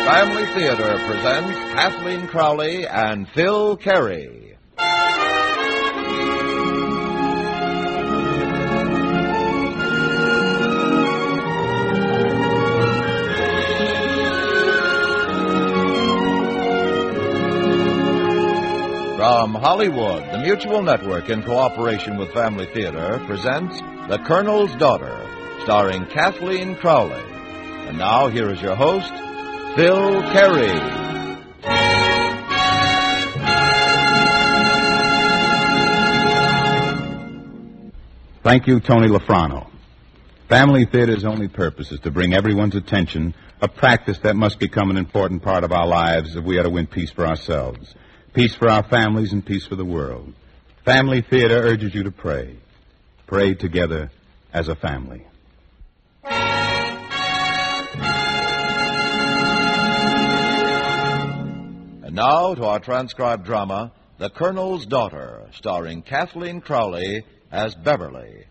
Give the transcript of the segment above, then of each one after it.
Family Theater presents Kathleen Crowley and Phil Carey. From Hollywood, the Mutual Network, in cooperation with Family Theater, presents The Colonel's Daughter, starring Kathleen Crowley. And now, here is your host, Phil Carey. Thank you, Tony Lafrano. Family Theater's only purpose is to bring everyone's attention a practice that must become an important part of our lives if we are to win peace for ourselves, peace for our families, and peace for the world. Family Theater urges you to pray. Pray together as a family. And now to our transcribed drama, The Colonel's Daughter, starring Kathleen Crowley as Beverly.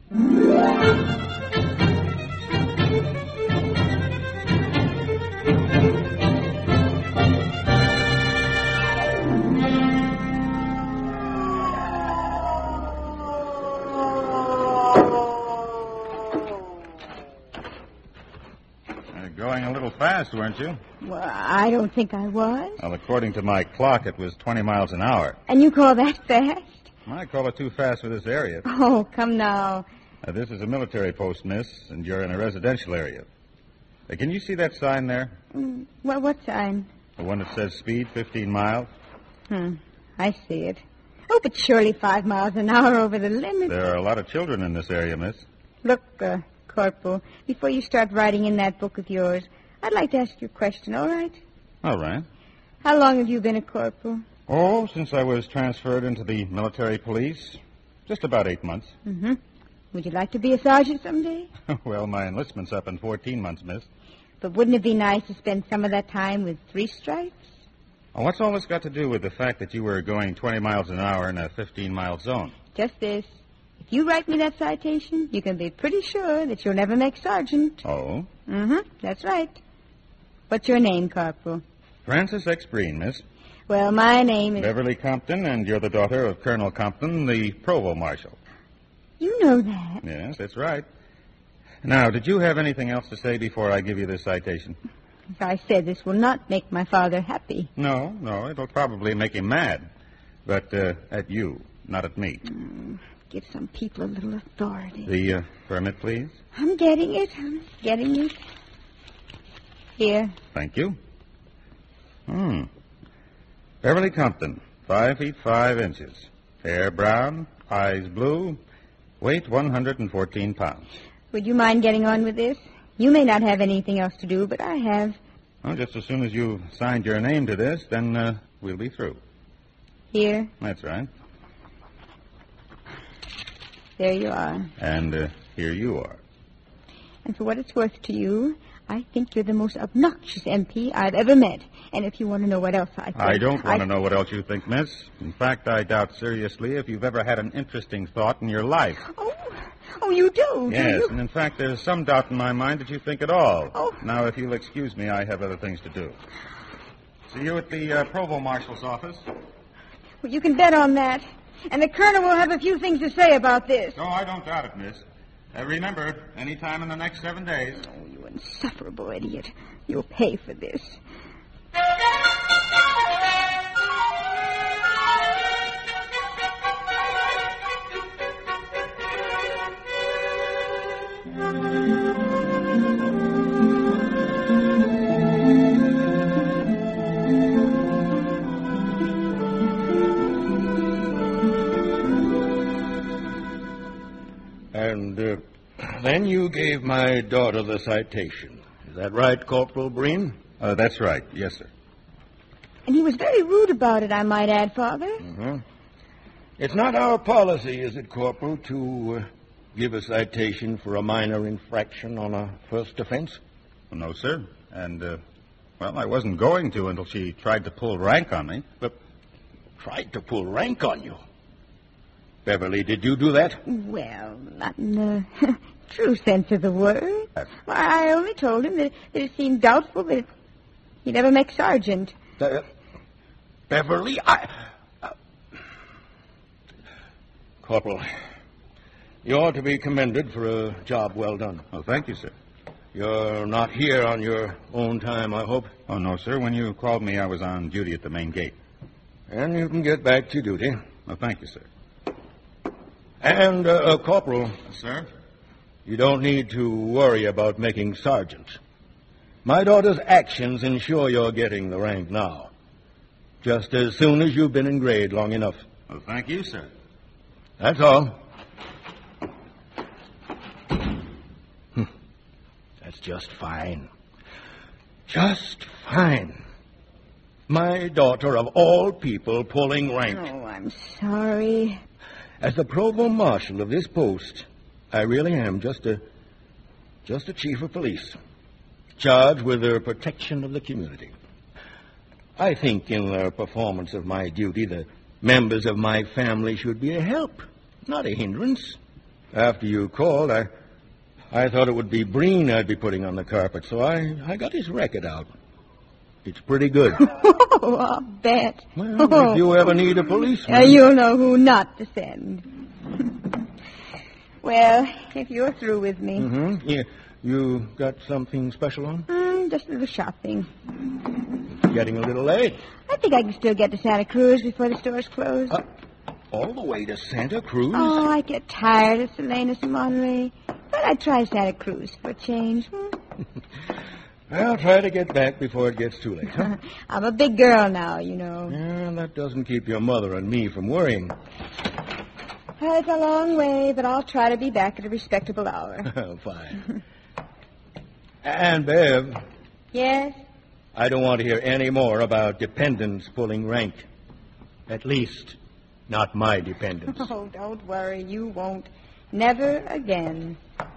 Going a little fast, weren't you? Well, I don't think I was. Well, according to my clock, it was 20 miles an hour. And you call that fast? I call it too fast for this area. Oh, come now. This is a military post, miss, and you're in a residential area. Can you see that sign there? Well, what sign? The one that says speed 15 miles? I see it. Oh, but surely 5 miles an hour over the limit. There are a lot of children in this area, miss. Look, Corporal, before you start writing in that book of yours, I'd like to ask you a question, all right? All right. How long have you been a corporal? Oh, since I was transferred into the military police. Just about 8 months. Mm-hmm. Would you like to be a sergeant someday? Well, my enlistment's up in 14 months, miss. But wouldn't it be nice to spend some of that time with 3 stripes? Oh, what's all this got to do with the fact that you were going 20 miles an hour in a 15-mile zone? Just this. If you write me that citation, you can be pretty sure that you'll never make sergeant. Oh? Mm-hmm. That's right. What's your name, Corporal? Francis X. Breen, miss. Well, my name is... Beverly Compton, and you're the daughter of Colonel Compton, the provost marshal. You know that. Yes, that's right. Now, did you have anything else to say before I give you this citation? As I said, this will not make my father happy. No, it'll probably make him mad. But at you, not at me. Give some people a little authority. The permit, please. I'm getting it. Here. Thank you. Beverly Compton, 5 feet 5 inches. Hair brown, eyes blue, weight 114 pounds. Would you mind getting on with this? You may not have anything else to do, but I have. Well, just as soon as you've signed your name to this, then we'll be through. Here. That's right. There you are. And here you are. And for what it's worth to you, I think you're the most obnoxious MP I've ever met. And if you want to know what else I think... I don't want to know what else you think, miss. In fact, I doubt seriously if you've ever had an interesting thought in your life. Oh, you do? Yes, do you? And in fact, there's some doubt in my mind that you think at all. Oh. Now, if you'll excuse me, I have other things to do. See you at the provost marshal's office. Well, you can bet on that. And the colonel will have a few things to say about this. Oh, I don't doubt it, miss. Remember, any time in the next 7 days. Oh, you insufferable idiot. You'll pay for this. And then you gave my daughter the citation. Is that right, Corporal Breen? That's right. Yes, sir. And he was very rude about it, I might add, Father. Mm-hmm. It's not our policy, is it, Corporal, to give a citation for a minor infraction on a first offense? No, sir. And, well, I wasn't going to until she tried to pull rank on me. But tried to pull rank on you? Beverly, did you do that? Well, not in the true sense of the word. Well, I only told him that it seemed doubtful that He never makes sergeant. Beverly, Corporal, you ought to be commended for a job well done. Oh, thank you, sir. You're not here on your own time, I hope. Oh, no, sir. When you called me, I was on duty at the main gate. And you can get back to duty. Oh, thank you, sir. And, Corporal. Sir? You don't need to worry about making sergeant. My daughter's actions ensure you're getting the rank now. Just as soon as you've been in grade long enough. Oh, thank you, sir. That's all. That's just fine. Just fine. My daughter, of all people, pulling rank. Oh, I'm sorry. As the provost marshal of this post, I really am just a chief of police, charged with the protection of the community. I think in the performance of my duty, the members of my family should be a help, not a hindrance. After you called, I thought it would be Breen I'd be putting on the carpet, so I got his record out. It's pretty good. Oh, I'll bet. Well, if you ever need a policeman... you'll know who not to send. Well, if you're through with me... Mm-hmm. Yeah. You got something special on? Just a little shopping. Getting a little late. I think I can still get to Santa Cruz before the stores close. All the way to Santa Cruz? Oh, I get tired of Salinas and Monterey. But I'd try Santa Cruz for a change. I'll try to get back before it gets too late, huh? I'm a big girl now, you know. Yeah, that doesn't keep your mother and me from worrying. It's a long way, but I'll try to be back at a respectable hour. Fine. And, Bev. Yes? I don't want to hear any more about dependents pulling rank. At least, not my dependents. Oh, don't worry. You won't. Never again.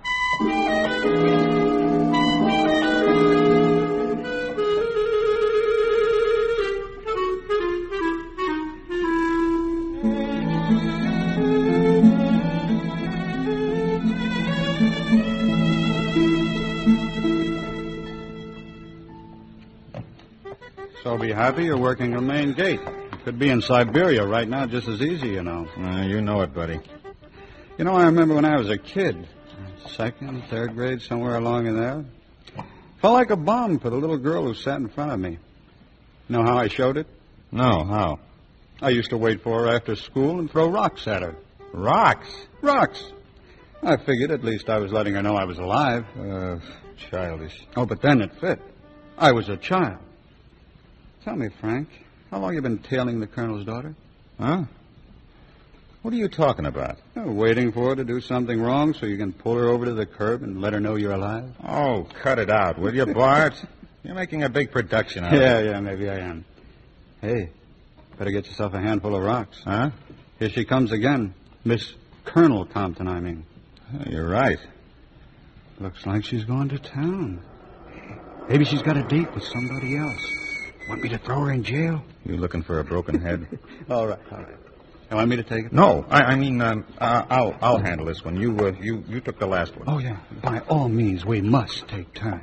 So be happy you're working the main gate. You could be in Siberia right now just as easy, you know. You know it, buddy. You know, I remember when I was a kid, second, third grade, somewhere along in there. Felt like a bomb for the little girl who sat in front of me. Know how I showed it? No, how? I used to wait for her after school and throw rocks at her. Rocks? Rocks. I figured at least I was letting her know I was alive. Childish. Oh, but then it fit. I was a child. Tell me, Frank, how long you been tailing the colonel's daughter? Huh? What are you talking about? Waiting for her to do something wrong so you can pull her over to the curb and let her know you're alive? Oh, cut it out, will you, Bart? You're making a big production out of it. Yeah, maybe I am. Hey, better get yourself a handful of rocks. Huh? Here she comes again. Miss Colonel Compton, I mean. You're right. Looks like she's going to town. Maybe she's got a date with somebody else. Want me to throw her in jail? You looking for a broken head? All right. You want me to take it? No, I mean, I'll handle this one. You took the last one. Oh, yeah. By all means, we must take turns.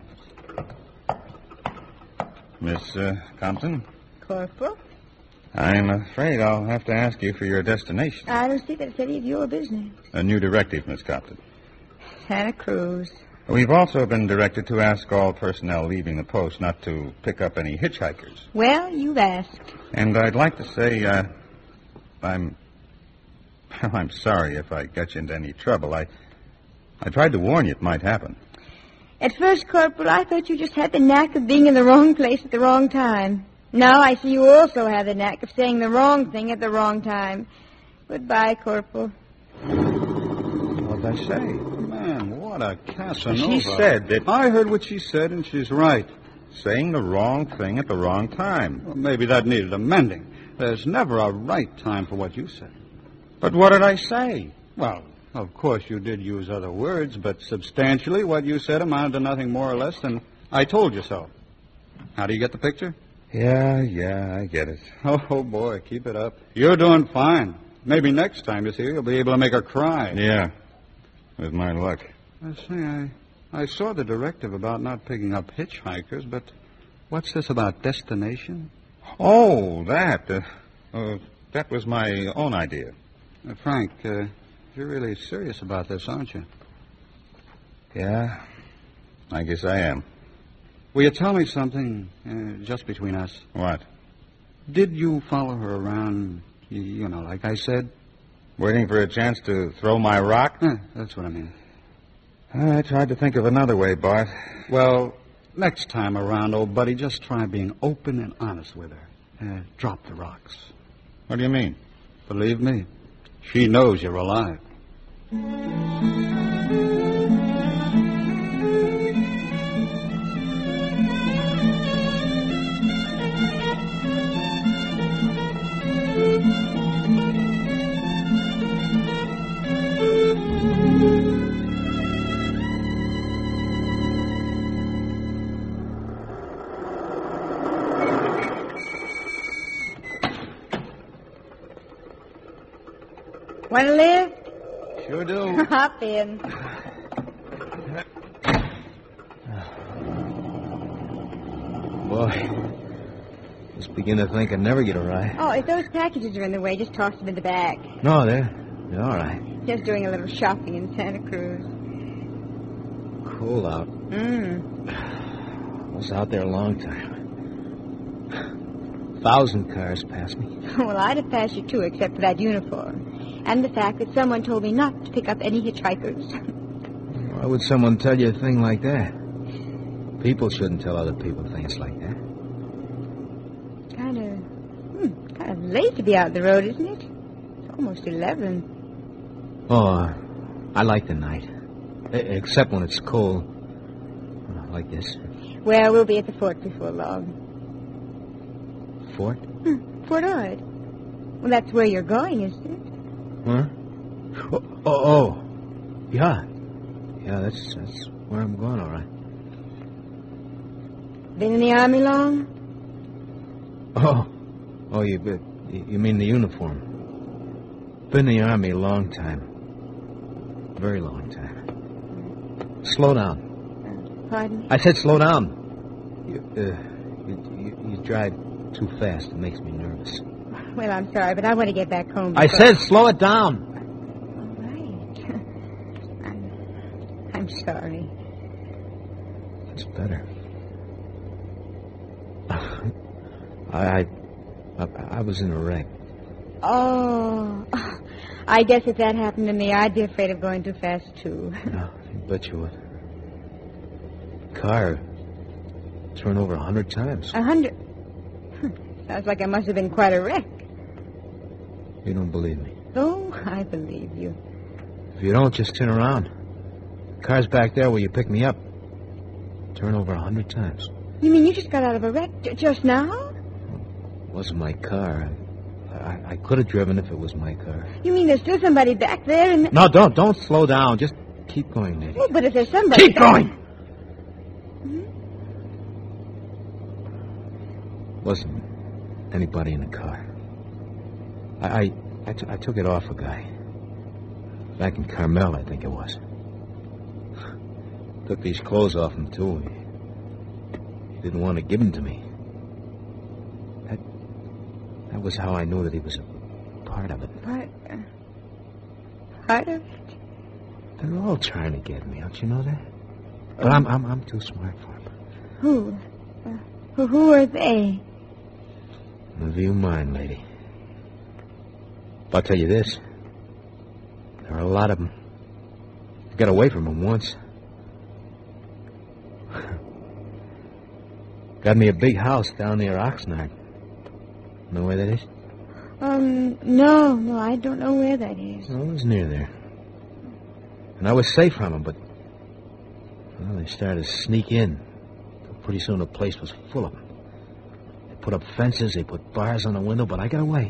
Miss Compton? Corporal? I'm afraid I'll have to ask you for your destination. I don't see that it's any of your business. A new directive, Miss Compton. Santa Cruz. We've also been directed to ask all personnel leaving the post not to pick up any hitchhikers. Well, you've asked. And I'd like to say, I'm sorry if I got you into any trouble. I tried to warn you it might happen. At first, Corporal, I thought you just had the knack of being in the wrong place at the wrong time. Now I see you also have the knack of saying the wrong thing at the wrong time. Goodbye, Corporal. What'd I say? Man, what a Casanova. She said that... I heard what she said, and she's right. Saying the wrong thing at the wrong time. Well, maybe that needed amending. There's never a right time for what you say. But what did I say? Well, of course you did use other words, but substantially what you said amounted to nothing more or less than I told you so. How do you get the picture? Yeah, I get it. Oh, boy, keep it up. You're doing fine. Maybe next time you see her, you'll be able to make her cry. Yeah, with my luck. I say, I saw the directive about not picking up hitchhikers, but What's this about destination? Oh, that. That was my own idea. Frank, you're really serious about this, aren't you? Yeah, I guess I am. Will you tell me something, just between us? What? Did you follow her around, you know, like I said? Waiting for a chance to throw my rock? That's what I mean. I tried to think of another way, Bart. Well, next time around, old buddy, just try being open and honest with her. Drop the rocks. What do you mean? Believe me, she knows you're alive. Want to live? Sure do. Hop in. Boy, just begin to think I'd never get a ride. Oh, if those packages are in the way, just toss them in the back. No, they're all right. Just doing a little shopping in Santa Cruz. Cool out. I was out there a long time. 1,000 cars passed me. Well, I'd have passed you too, except for that uniform. And the fact that someone told me not to pick up any hitchhikers. Why would someone tell you a thing like that? People shouldn't tell other people things like that. Kind of late to be out on the road, isn't it? It's almost 11. Oh, I like the night. Except when it's cold. Like this. Well, we'll be at the fort before long. Fort? Fort Ord. Well, that's where you're going, isn't it? Huh? Oh. Yeah. Yeah, that's where I'm going, all right. Been in the Army long? Oh, you mean the uniform? Been in the Army a long time. Very long time. Slow down. Pardon? I said slow down. You drive too fast. It makes me nervous. Well, I'm sorry, but I want to get back home. I said slow it down. All right. I'm sorry. It's better. I was in a wreck. Oh, I guess if that happened to me, I'd be afraid of going too fast, too. No, I bet you would. Car turned over 100 times. 100? Sounds like I must have been quite a wreck. You don't believe me. Oh, I believe you. If you don't, just turn around. Car's back there where you picked me up. Turn over 100 times. You mean you just got out of a wreck just now? It wasn't my car. I could have driven if it was my car. You mean there's still somebody back there and... No, don't slow down. Just keep going, Nettie. Oh, but if there's somebody... Keep going! Wasn't anybody in the car. I took it off a guy. Back in Carmel, I think it was. Took these clothes off him, too. He didn't want to give them to me. That was how I knew that he was a part of it. Part of it? They're all trying to get me, don't you know that? But I'm too smart for them. Who? Who are they? Never you mind, lady. I'll tell you this. There are a lot of them. I got away from them once. Got me a big house down near Oxnard. Know where that is? No, I don't know where that is. Well, it was near there. And I was safe from them, but... Well, they started to sneak in. Pretty soon the place was full of them. They put up fences, they put bars on the window, but I got away.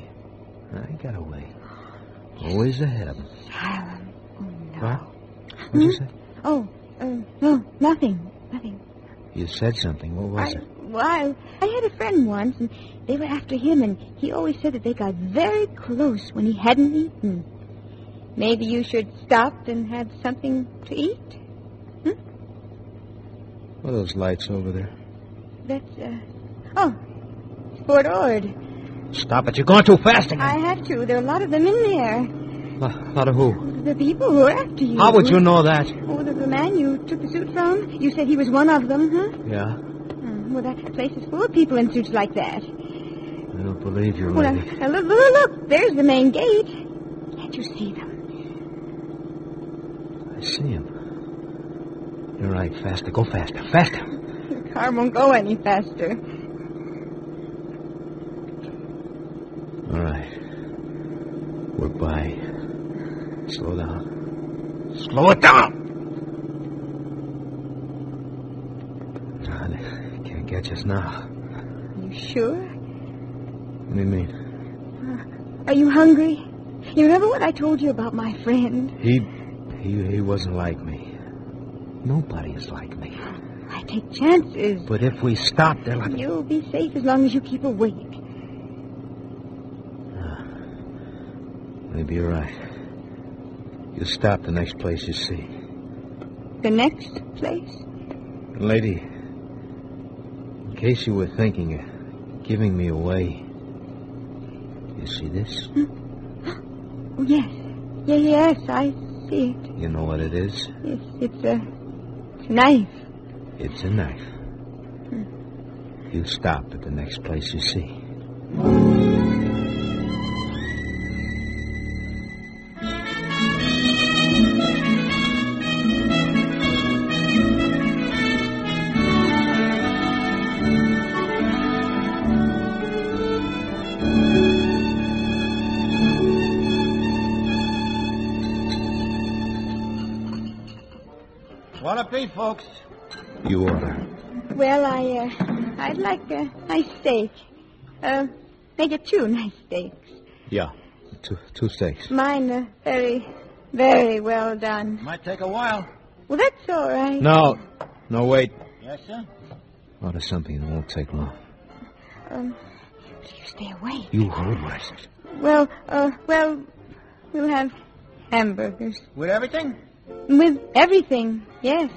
Always ahead of them. Asylum. Oh, no. What? What'd you say? Oh, no, nothing. You said something. What was it? Well, I had a friend once, and they were after him, and he always said that they got very close when he hadn't eaten. Maybe you should stop and have something to eat? What are those lights over there? Oh, Fort Ord. Stop it. You're going too fast again. I have to. There are a lot of them in there. A lot of who? The people who are after you. How would you know that? Oh, the man you took the suit from? You said he was one of them, huh? Yeah. Well, that place is full of people in suits like that. I don't believe you, Well, lady. look. There's the main gate. Can't you see them? I see him. You're right. Faster. Go faster. Faster. The car won't go any faster. All right. We're by. Slow down. Slow it down! No, they can't catch us now. You sure? What do you mean? Are you hungry? You remember what I told you about my friend? He wasn't like me. Nobody is like me. I take chances. But if we stop, they'll have... You'll be safe as long as you keep awake. Maybe you're right. You stop the next place you see. The next place? Lady, in case you were thinking of giving me away, you see this? Oh, yes. Yes, I see it. You know what it is? Yes, it's a knife. It's a knife. You stop at the next place you see. What a beef, folks. You order. Well, I'd like a nice steak. Make it 2 nice steaks. Yeah. Two steaks. Mine, very, very well done. Might take a while. Well, that's all right. No, wait. Yes, sir? Order something that won't take long. You stay away. You hold what I said. Well, we'll have hamburgers. With everything? With everything, yes.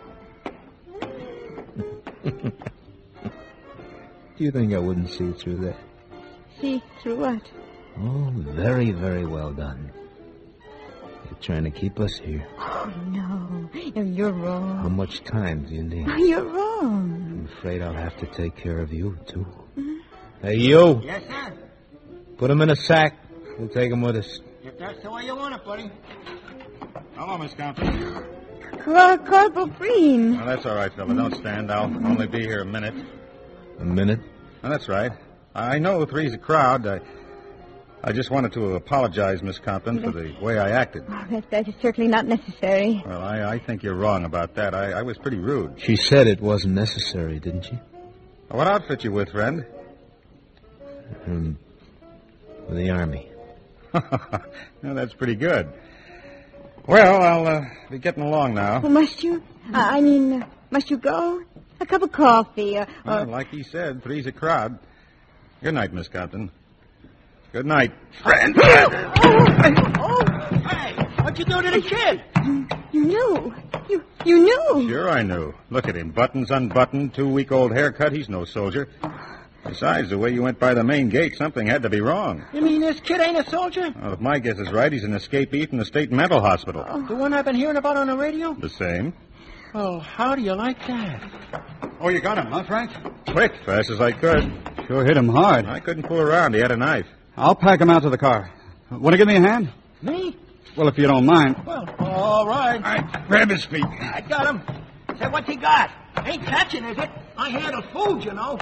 Do you think I wouldn't see through that? See through what? Oh, very, very well done. You're trying to keep us here. Oh, no. No, you're wrong. How much time do you need? Oh, you're wrong. I'm afraid I'll have to take care of you, too. Mm-hmm. Hey, you. Yes, sir. Put him in a sack. We'll take him with us. If that's the way you want it, buddy. Hello, Miss Compton. Corporal Green. Well, that's all right, fella. Don't stand. I'll only be here a minute. A minute? Well, that's right. I know three's a crowd. I just wanted to apologize, Miss Compton, for the way I acted. Oh, that is certainly not necessary. Well, I think you're wrong about that. I was pretty rude. She said it wasn't necessary, didn't she? What outfit you with, friend? With the Army. Well, that's pretty good. Well, I'll be getting along now. Well, must you? Must you go? A cup of coffee, Well, like he said, three's a crowd. Good night, Miss Compton. Good night, friend. Hey, what'd you do to the kid? You knew. You knew. Sure I knew. Look at him. Buttons unbuttoned, 2-week-old haircut. He's no soldier. Besides, the way you went by the main gate, something had to be wrong. You mean this kid ain't a soldier? Well, if my guess is right, he's an escapee from the state mental hospital. The one I've been hearing about on the radio? The same. Well, how do you like that? Oh, you got him, huh, Frank? Quick, fast as I could. Sure hit him hard. I couldn't pull around. He had a knife. I'll pack him out to the car. Want to give me a hand? Me? Well, if you don't mind. Well, all right. Grab his feet. I got him. Say, what's he got? Ain't catching, is it? I handle food, you know.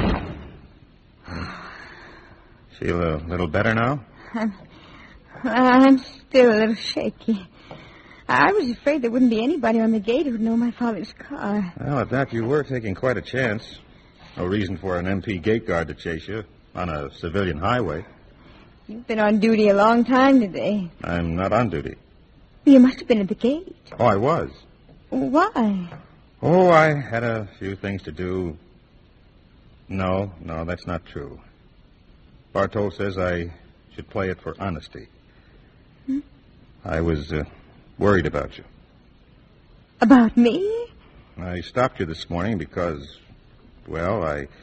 Feel a little better now? I'm still a little shaky. I was afraid there wouldn't be anybody on the gate who'd know my father's car. Well, at that, you were taking quite a chance. No reason for an MP gate guard to chase you on a civilian highway. You've been on duty a long time today. I'm not on duty. You must have been at the gate. Oh, I was. Why? Oh, I had a few things to do. No, that's not true. Bartol says I should play it for honesty. I was worried about you. About me? I stopped you this morning because, Well,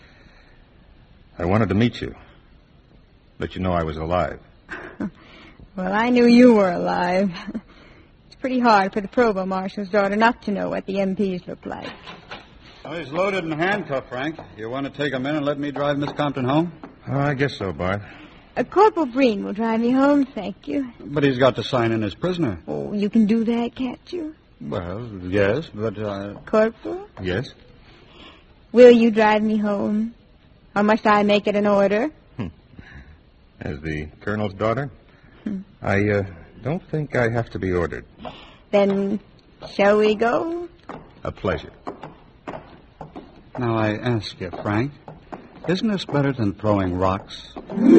I wanted to meet you. Let you know I was alive. Well, I knew you were alive. It's pretty hard for the provost marshal's daughter not to know what the MPs look like. Oh, he's loaded and handcuffed, Frank. You want to take him in and let me drive Miss Compton home? Oh, I guess so, Bart. Corporal Breen will drive me home, thank you. But he's got to sign in as prisoner. Oh, you can do that, can't you? Well, yes, but... Corporal, Yes? will you drive me home? Or must I make it an order? As the colonel's daughter? I don't think I have to be ordered. Then, shall we go? A pleasure. Now, I ask you, Frank, isn't this better than throwing rocks?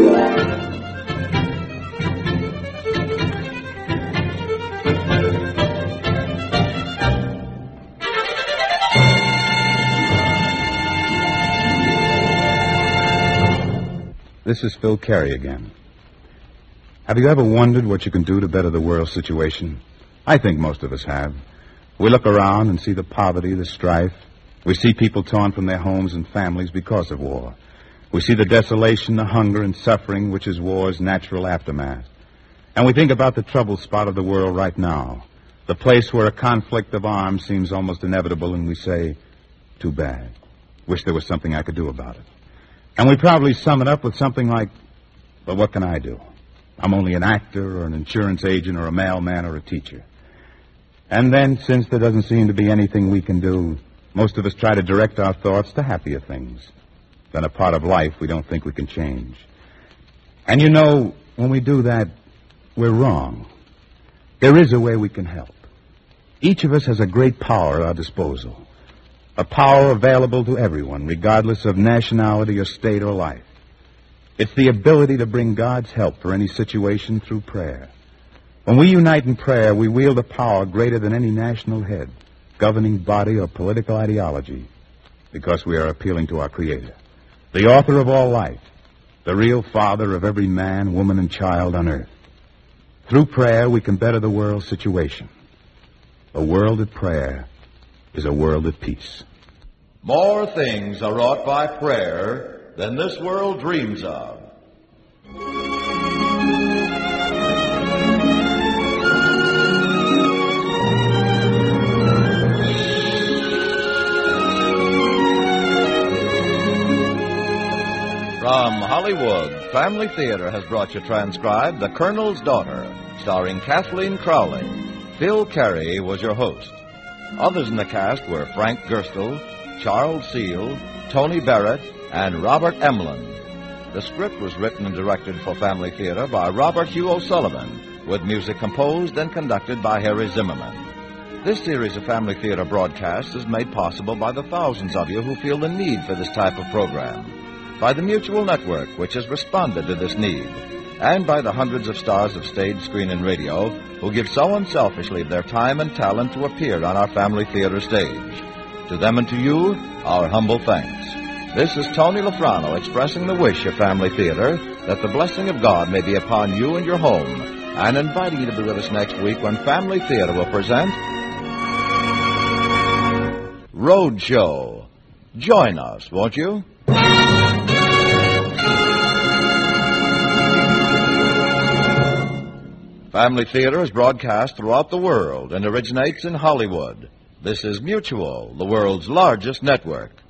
This is Phil Carey again. Have you ever wondered what you can do to better the world's situation? I think most of us have. We look around and see the poverty, the strife. We see people torn from their homes and families because of war. We see the desolation, the hunger and suffering which is war's natural aftermath. And we think about the troubled spot of the world right now, the place where a conflict of arms seems almost inevitable, and we say, too bad. Wish there was something I could do about it. And we probably sum it up with something like, well, what can I do? I'm only an actor or an insurance agent or a mailman or a teacher. And then, since there doesn't seem to be anything we can do, most of us try to direct our thoughts to happier things than a part of life we don't think we can change. And you know, when we do that, we're wrong. There is a way we can help. Each of us has a great power at our disposal. A power available to everyone, regardless of nationality or state or life. It's the ability to bring God's help for any situation through prayer. When we unite in prayer, we wield a power greater than any national head, governing body, or political ideology, because we are appealing to our Creator, the author of all life, the real father of every man, woman, and child on earth. Through prayer, we can better the world's situation. A world at prayer is a world at peace. More things are wrought by prayer than this world dreams of. From Hollywood, Family Theater has brought you transcribed The Colonel's Daughter, starring Kathleen Crowley. Phil Carey was your host. Others in the cast were Frank Gerstle, Charles Seal, Tony Barrett, and Robert Emlin. The script was written and directed for Family Theater by Robert Hugh O'Sullivan, with music composed and conducted by Harry Zimmerman. This series of Family Theater broadcasts is made possible by the thousands of you who feel the need for this type of program, by the Mutual Network, which has responded to this need, and by the hundreds of stars of stage, screen, and radio who give so unselfishly of their time and talent to appear on our Family Theater stage. To them and to you, our humble thanks. This is Tony Lafrano expressing the wish of Family Theater that the blessing of God may be upon you and your home, and inviting you to be with us next week when Family Theater will present Roadshow. Join us, won't you? Family Theater is broadcast throughout the world and originates in Hollywood. This is Mutual, the world's largest network.